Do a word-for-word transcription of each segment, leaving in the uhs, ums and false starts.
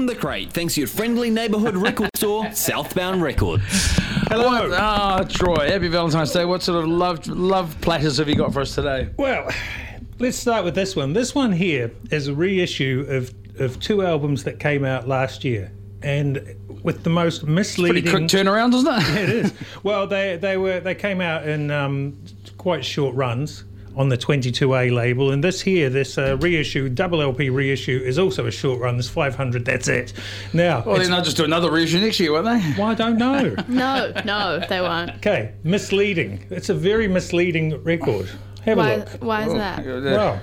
From the Crate, thanks to your friendly neighbourhood record store, Southbound Records. Hello. Ah, oh, Troy, happy Valentine's Day. What sort of love love platters have you got for us today? Well, let's start with this one. This one here is a reissue of, of two albums that came out last year. And with the most misleading... Pretty quick turnaround, isn't it? Yeah, it is. Well, they they were they came out in um, quite short runs on the twenty-two A label, and this here, this uh, reissue, double L P reissue, is also a short run. There's five hundred. That's it. Now, well, then I'll just do another reissue next year, won't they? Well, I don't know. no, no, they won't. Okay, misleading. It's a very misleading record. Have why, a look. Why is oh, that? Well,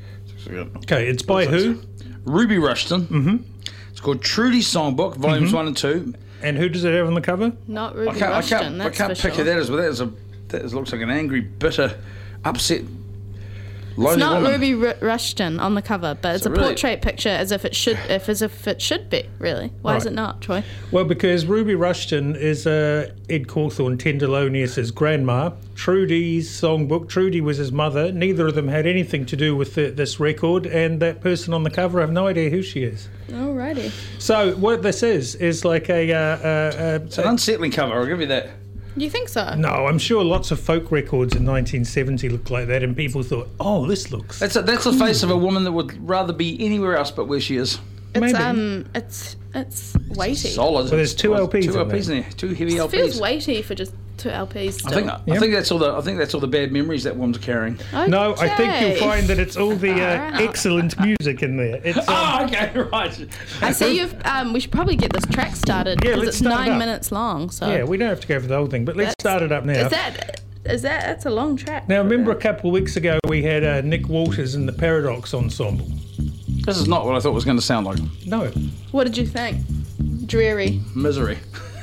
okay, it's by who? Ruby Rushton. Mm-hmm. It's called Trudy's Songbook, volumes mm-hmm. one and two. And who does it have on the cover? Not Ruby I can't, Rushton. I can't, that's I can't for picture sure. that as well. That is a that is, looks like an angry, bitter, upset. It's not woman. Ruby R- Rushton on the cover, but it's So a really? portrait picture as if it should, if as if it should be. Really, why Right. is it not, Troy? Well, because Ruby Rushton is uh, Ed Cawthorne Tenderlonius's grandma. Trudy's songbook. Trudy was his mother. Neither of them had anything to do with the, this record, and that person on the cover, I have no idea who she is. Alrighty. So what this is is like a. Uh, uh, It's an unsettling cover. I'll give you that. You think so? no, I'm sure lots of folk records in nineteen seventy looked like that, and people thought, "Oh, this looks." That's a, that's the face of a woman that would rather be anywhere else but where she is. It's Maybe. um, it's it's weighty. Solid. Well, there's two L Ps Two in L Ps in there. Two heavy L It Ps. feels weighty for just two L Ps. Still. I think I Yep. think that's all the I think that's all the bad memories that woman's carrying. Okay. No, I think you'll find that it's all the uh, Alright. excellent music in there. It's, um, Oh, okay, right. I see you've. Um, we should probably get this track started Yeah, because let's it's start it nine up. minutes long. So yeah, we don't have to go for the whole thing, but let's That's- start it up now. is that is that that's a long track? Now, remember a couple of weeks ago we had uh, Nick Walters and the Paradox Ensemble? This is not what I thought it was going to sound like. No. What did you think? Dreary. Misery.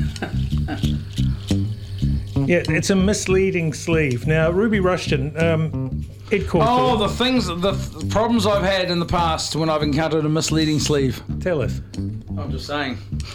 Yeah, it's a misleading sleeve. Now, Ruby Rushton, um, Ed Oh, Cawthorne, the things, the th- problems I've had in the past when I've encountered a misleading sleeve. tell us. I'm just saying.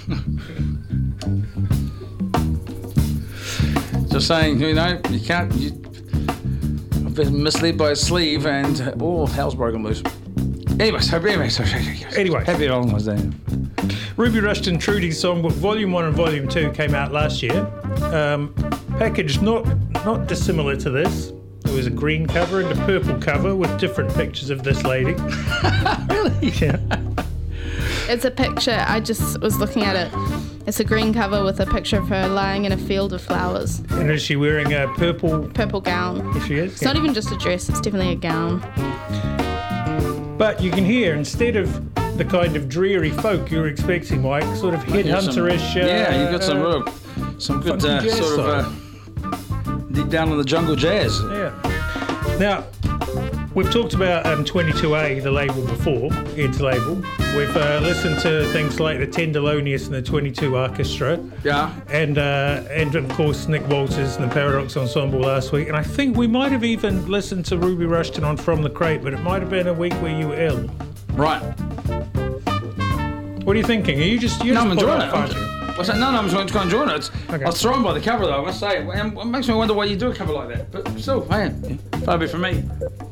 Just saying, you know, you can't. You, I've been misled by a sleeve, and uh, oh, hell's broken loose. Anyways, anyways, Anyway. happy Valentine's Day. Ruby Rushton, Trudy's Songbook, Volume one and Volume two came out last year. Um, packaged not not dissimilar to this. There was a green cover and a purple cover with different pictures of this lady. Really? Yeah. It's a picture. I just was looking at it. It's a green cover with a picture of her lying in a field of flowers. And is she wearing a purple... Purple gown. Yes, she is. It's not even just a dress. It's definitely a gown. But you can hear, instead of the kind of dreary folk you were expecting, Mike, sort of headhunterish... Uh, yeah, you've got some uh, real, some good funky uh, jazz sort of uh, deep down in the jungle jazz. Yeah. Now, we've talked about um, twenty-two A, the label before, Ed's label. We've uh, listened to things like the Tenderlonius and the twenty-two Orchestra. Yeah. And, uh, and of course, Nick Walters and the Paradox Ensemble last week. And I think we might have even listened to Ruby Rushton on From the Crate, but it might have been a week where you were ill. Right. What are you thinking? Are you just... You're No, just I'm put enjoying off, it. aren't you? I'm- What's that? No, no, I'm just going to enjoy it. It's, Okay. I was thrown by the cover, though, I must say. It it makes me wonder why you do a cover like that. But still, man, far be from me.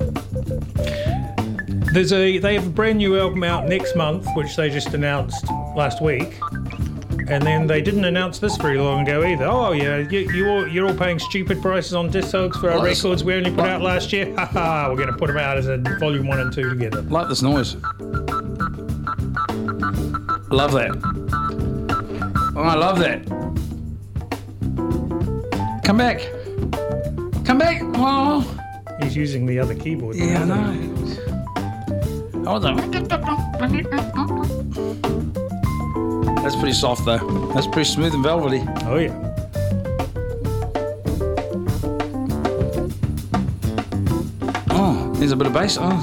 There's a they have a brand new album out next month, which they just announced last week, and then they didn't announce this very long ago either. Oh yeah, you, you all, you're all paying stupid prices on Discogs for our Well, that's- records we only put out last year. Ha ha! We're going to put them out as a volume one and two together. Like this noise. Love that. Oh, I love that. Come back. Come back. Oh. He's using the other keyboard. now, Yeah, I isn't he? know. Hold on. That's pretty soft, though. That's pretty smooth and velvety. Oh yeah. Oh, there's a bit of bass. Oh,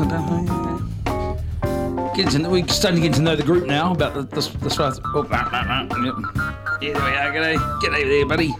getting to, we're starting to get to know the group now about the, this this right. Oh, ah, ah, ah, yep. Yeah, there we are. G'day. G'day there, buddy.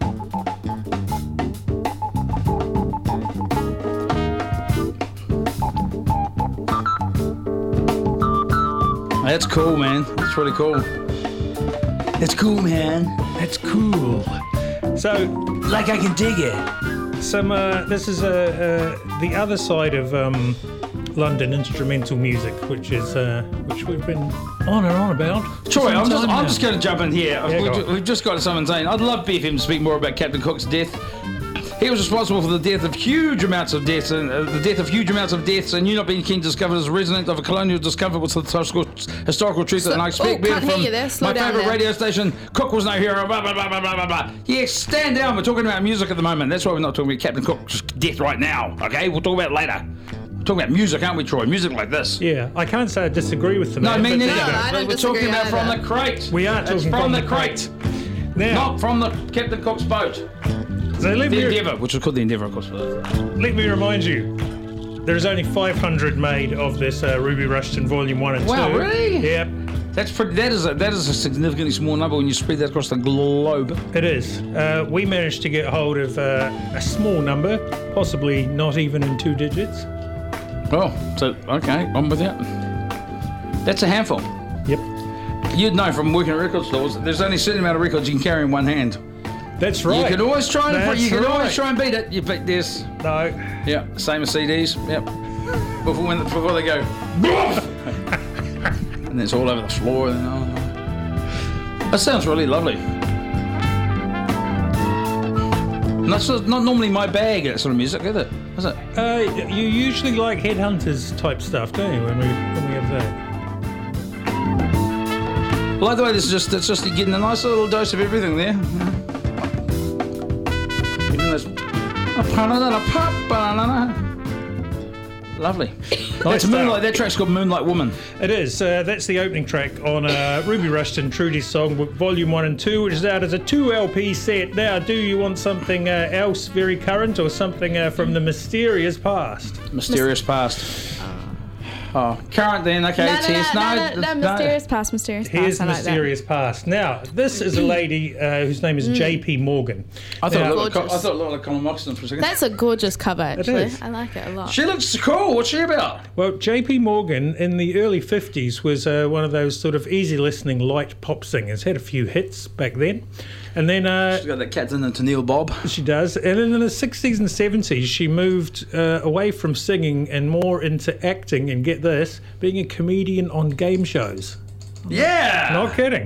That's cool, man. That's really cool. That's cool, man. That's cool. So, Like I can dig it. some uh, this is uh, uh, the other side of um, London instrumental music, which is uh, which we've been on and on about. Troy, I'm just, I'm now. just going to jump in here. Yeah, we've, go ju- on. we've just got someone saying, I'd love B F M to speak more about Captain Cook's death. He was responsible for the death of huge amounts of deaths, and uh, the death of huge amounts of deaths, and you not being keen to discover as a resident of a colonial discovery what's the historical, historical truth, So- and I expect oh, better can't hear from you there. Slow my down favourite there. radio station. Cook was no hero. Blah blah blah blah blah blah blah. Yeah, stand down. We're talking about music at the moment. That's why we're not talking about Captain Cook's death right now. Okay, we'll talk about it later. We're talking about music, aren't we, Troy? Music like this. Yeah, I can't say I disagree with the No, man. me but neither. there you go. I don't We're talking disagree about from either. the crate. We are It's talking from, from the the crate, Now, not from the Captain Cook's boat. so let The me, Endeavour, which was called the Endeavour, of course. let me remind you, there's only five hundred made of this uh, Ruby Rushton Volume one and Wow, two. really? Yep, That's pretty. That is a that is a significantly small number when you spread that across the globe. it is. Uh, we managed to get hold of uh, a small number, possibly not even in two digits. Oh, so okay, I'm with you. That's a handful. Yep, You'd know from working at record stores. There's only a certain amount of records you can carry in one hand. that's right. You can always try and That's you can right. always try and beat it. You beat this. No, Yeah, same as C Ds. Yep. Before when before they go, and it's all over the floor. And, oh, no. That sounds really lovely. Not so, not normally my bag. That sort of music, is it? Is it? uh, you usually like Headhunters type stuff, don't you? When we when we have that. I like the way this is just it's just getting a nice little dose of everything there. Getting this. Lovely. That's stuff. Moonlight. That track's called Moonlight Woman. It is. Uh, that's the opening track on uh, Ruby Rushton Trudy's Songbook Volume one and two, which is out as a two L P set. Now, do you want something uh, else very current or something uh, from the mysterious past? Mysterious Past. Oh, current then. Okay, No, no, Tess. no, no, no, no, mysterious past, mysterious past. Here's I like that. Mysterious Past. Now, this is a lady uh, whose name is J P Morgan. I thought, Now- it looked like, I Gorgeous. thought it looked like Colin Moxon for a second. That's a gorgeous cover, actually. is. I like it a lot. She looks cool. What's she about? Well, J P Morgan in the early fifties was uh, one of those sort of easy listening light pop singers. Had a few hits back then. And then uh, She's got that Captain and Tennille Bob. she does. And then in the sixties and seventies, she moved uh, away from singing and more into acting. And get this, being a comedian on game shows. Yeah. Not kidding.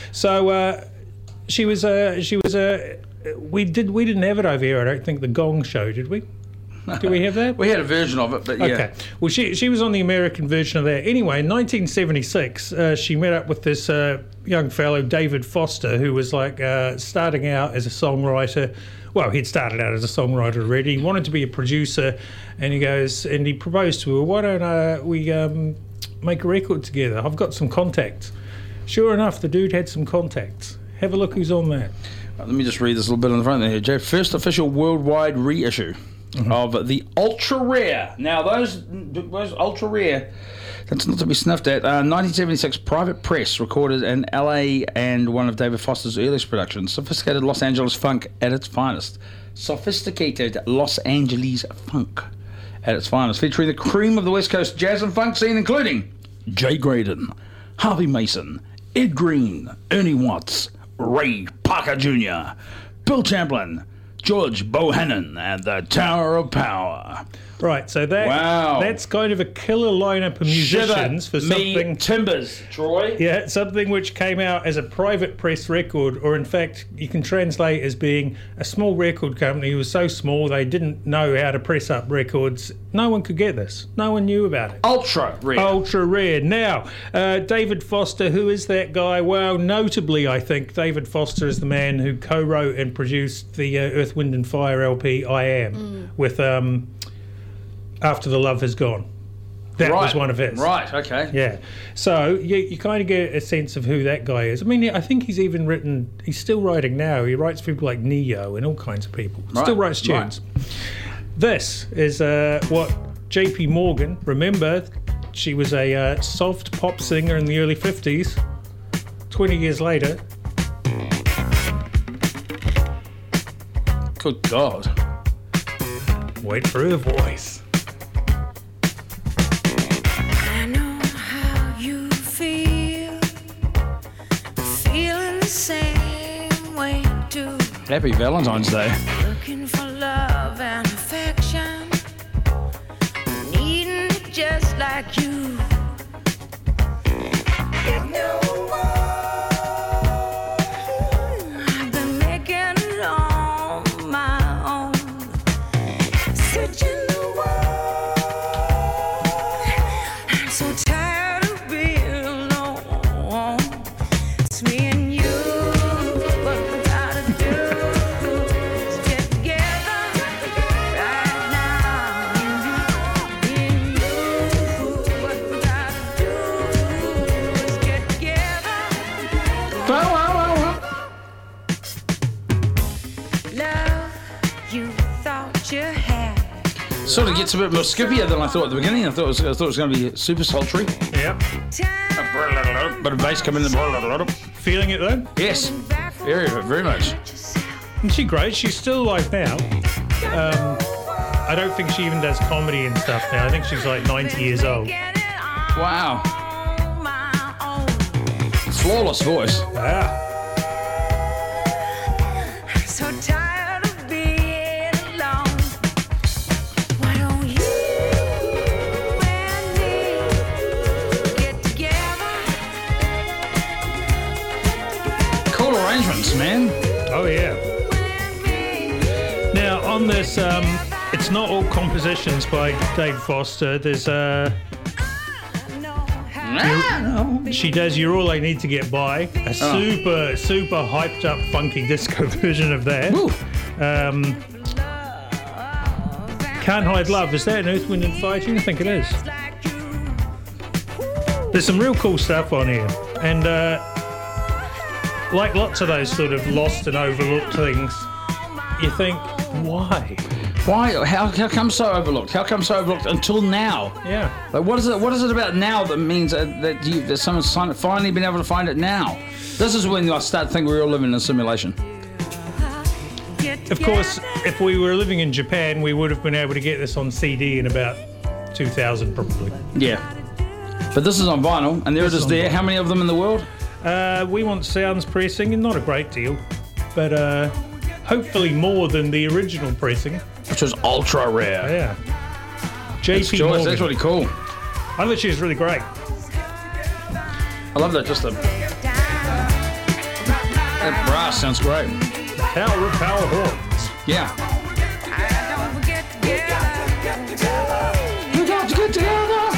So uh, she was. Uh, she was. Uh, we did. We didn't have it over here. I don't think the Gong Show, did we? Do we have that? We had a version of it, but yeah. Okay. Well, she she was on the American version of that. Anyway, in nineteen seventy-six, uh, she met up with this uh, young fellow, David Foster, who was like uh, starting out as a songwriter. Well, he'd started out as a songwriter already. He wanted to be a producer, and he goes and he proposed to her. Why don't uh, we um, make a record together? I've got some contacts. Sure enough, the dude had some contacts. Have a look who's on that. Let me just read this little bit on the front there, Jay. First official worldwide reissue Mm-hmm. of the ultra rare. Now, those those ultra rare, that's not to be sniffed at. Uh, nineteen seventy-six, Private Press recorded in L A and one of David Foster's earliest productions. Sophisticated Los Angeles funk at its finest. Sophisticated Los Angeles funk at its finest, featuring the cream of the West Coast jazz and funk scene, including Jay Graydon, Harvey Mason, Ed Green, Ernie Watts, Ray Parker Junior, Bill Champlin, George Bohannon, and the Tower of Power. Right, so that Wow. that's kind of a killer lineup of musicians for Shiver me something. timbers, Troy. Yeah, something which came out as a private press record, or in fact, you can translate as being a small record company who was so small they didn't know how to press up records. No one could get this. No one knew about it. Ultra rare. Ultra rare. Now, uh, David Foster, who is that guy? Well, notably, I think David Foster is the man who co-wrote and produced the uh, Earth, Wind and Fire L P I Am with um, After the Love Has Gone. That right. was one of his. Right, okay. Yeah. So you, you kind of get a sense of who that guy is. I mean, I think he's even written, he's still writing now. He writes for people like Neo and all kinds of people. Right, Still writes tunes. This is uh, what J P Morgan, remember, she was a uh, soft pop singer in the early fifties. twenty years later. Good God. Wait for her voice. I know how you feel, feeling the same way too, Happy Valentine's Day. looking for love and affection, needing to just like you. Get no I've been making it on my own. Searching the world. I'm so tired of being alone. It's me and you. What we gotta do is get together right now. Me and you. What we gotta do is get together. Love you thought you had. Sort of gets a bit more skippier than I thought at the beginning. I thought it was, I thought it was going to be super sultry. Yep. Bit of bass coming in. Feeling it though? Yes, very, very much. Isn't she great? She's still alive now. Um, I don't think she even does comedy and stuff now. I think she's like ninety years old. Wow. Flawless voice. Ah. So tired of being alone. Why don't you and me get together? Cool arrangements, man. Oh yeah. Now on this, um, it's not all compositions by Dave Foster. There's uh, she does "You're All I Need to Get By," a super super hyped up funky disco version of that. Woo. Um, "Can't Hide Love," is that an Earth, Wind and Fire tune? I think it is. There's some real cool stuff on here, and uh, like lots of those sort of lost and overlooked things, you think, why? Why? How, how come so overlooked? How come so overlooked until now? Yeah. Like, what is it? What is it about now that means that, that, you, that someone's fin- finally been able to find it now? This is when I start thinking we're all living in a simulation. Of course, if we were living in Japan, we would have been able to get this on C D in about two thousand, probably. Yeah. But this is on vinyl, and there This it is is on there. vinyl. How many of them in the world? Uh, we want sounds pressing, and not a great deal, but uh, hopefully more than the original pressing. Which was ultra rare. Yeah. J That's P Joyce, Morgan. that's really cool. I thought she was really great. I love that. Just the that brass sounds great. Power of power horns. Yeah. Don't forget together. We got to get together.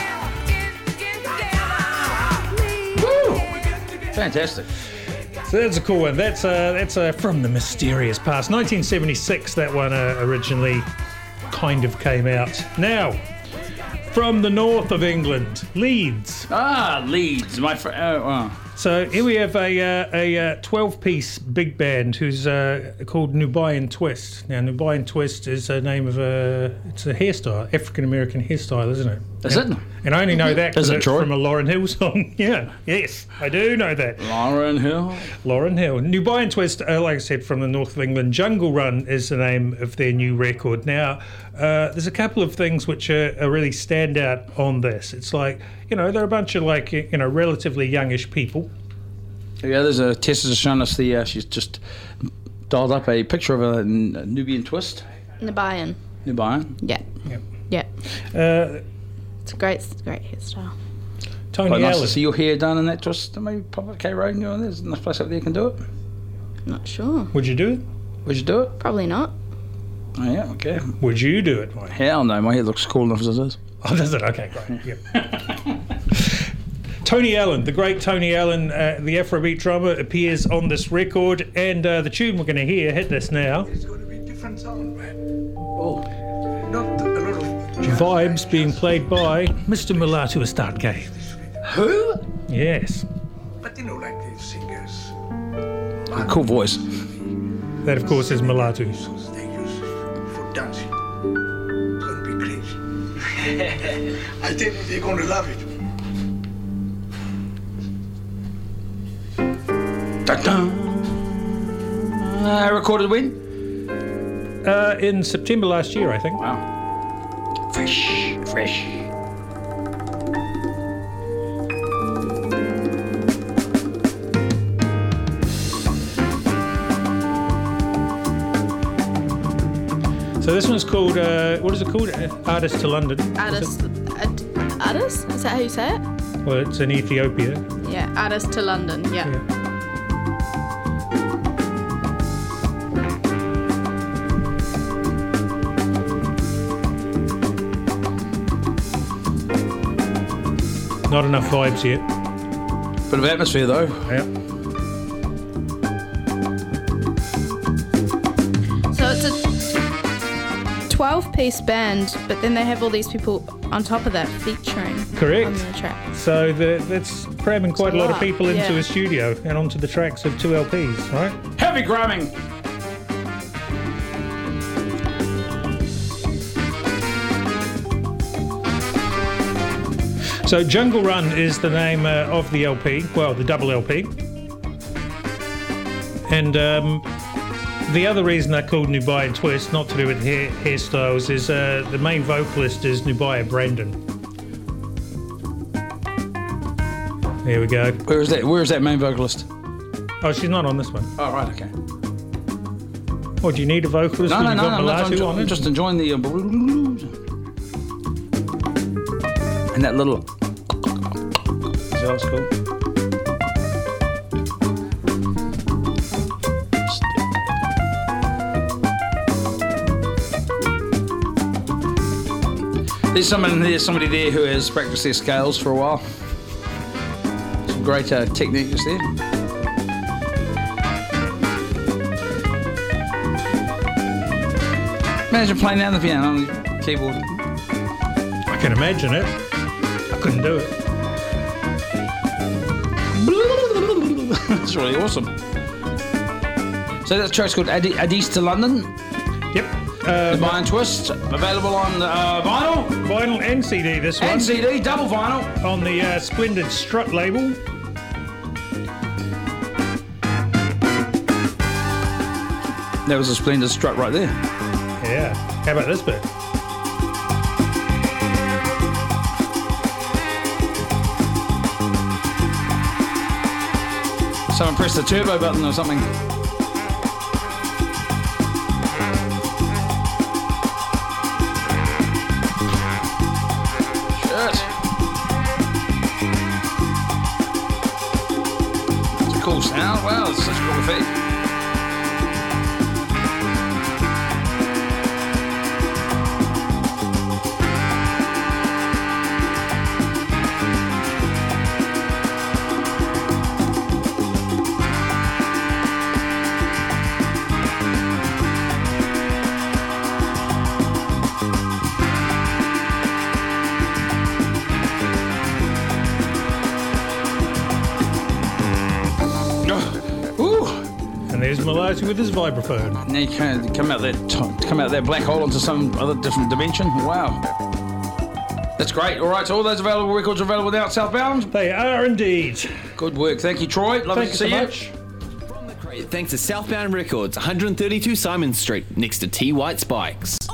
Woo! Fantastic. So that's a cool one. That's uh, that's uh, from the mysterious past. nineteen seventy-six, that one uh, originally kind of came out. Now, from the north of England, Leeds. Ah, Leeds, my friend. Oh, wow. So here we have a uh, a uh, twelve-piece big band who's uh, called Nubian Twist. Now, Nubian Twist is a name of a it's a hairstyle, African American hairstyle, isn't it? Is and, it? And I only know that Is because it, it's Troy? from a Lauryn Hill song. Yeah, yes, I do know that. Lauryn Hill. Lauryn Hill. Nubian Twist, uh, like I said, from the north of England. Jungle Run is the name of their new record. Now, uh, there's a couple of things which are, are really stand out on this. It's like, you know, they're a bunch of like, you know, relatively youngish people. Yeah, there's a Tess has shown us the. Uh, she's just dialed up a picture of a, N- a Nubian Twist. Nubian. Nubian. Yeah. Yep. Yeah. Uh, It's a great, it's a great hairstyle. Tony Quite nice Allen. to see your hair done in that twist. Maybe pop up K Road. You know, there's a nice place up there you can do it. Not sure. Would you do it? Would you do it? Probably not. Oh, yeah, okay. Would you do it, Mike? Hell no, my hair looks cool enough as it is. Oh, does it? Okay, great. Yep. Tony Allen, the great Tony Allen, uh, the Afrobeat drummer, appears on this record, and uh, the tune we're going to hear, hit this now, It's going to be a different sound, man. Oh. Not a lot of vibes being played by Mister Mulatu Astadgay. Who? Yes. But you know, like these singers, Cool voice. That, of course, is Mulatu. songs they use for dancing. It's going to be crazy. I tell you, they're going to love it. Da-dum. Uh, recorded when? Uh, in September last year, I think. Wow. Fresh, fresh. So this one's called, uh, what is it called? Uh, Artist to London. Artist, ad, Addis? Is that how you say it? Well, it's in Ethiopia. Yeah, Addis to London. Yeah. Yeah. Not enough vibes yet. Bit of atmosphere though. Yeah. So it's a twelve-piece band, but then they have all these people on top of that featuring Correct. on the track. So the, that's cramming quite a a lot of lot, people into yeah. a studio and onto the tracks of two L Ps, right? Heavy gramming. So Jungle Run is the name uh, of the L P, well, the double L P. And um, the other reason they're called Nubia Twist, not to do with hair, hairstyles, is uh, the main vocalist is Nubia Brandon. There we go. Where is that? Where is that main vocalist? Oh, she's not on this one. Oh, right, okay. Oh, do you need a vocalist? No, no, when no, you've no, got no, I'm, Mulatu ju- on I'm it? just enjoying the. Uh, and that little. Is that cool? There's someone there's somebody there who has practiced their scales for a while. Some great uh, techniques there. Imagine playing down the piano on the keyboard. I can imagine it. I couldn't do it. That's really awesome. So that track's called Adi- Addis to London. Yep. The Um, Lion Twist, available on uh, vinyl vinyl and C D, this one. and C D, double vinyl. On the uh, Splendid Strut label. That was a splendid strut right there. Yeah. How about this bit? Someone pressed the turbo button or something. Shit. It's a cool sound. Wow, it's such a cool effect. Ooh. And there's Mulatu with his vibraphone. Now you can come out that t- come out that black hole into some other different dimension. Wow. That's great. All right, so all those available records are available now at Southbound. They are indeed. Good work. Thank you, Troy. Lovely Thank to you see so you. much. From the crate, thanks to Southbound Records, one thirty-two Simon Street, next to T White Spikes.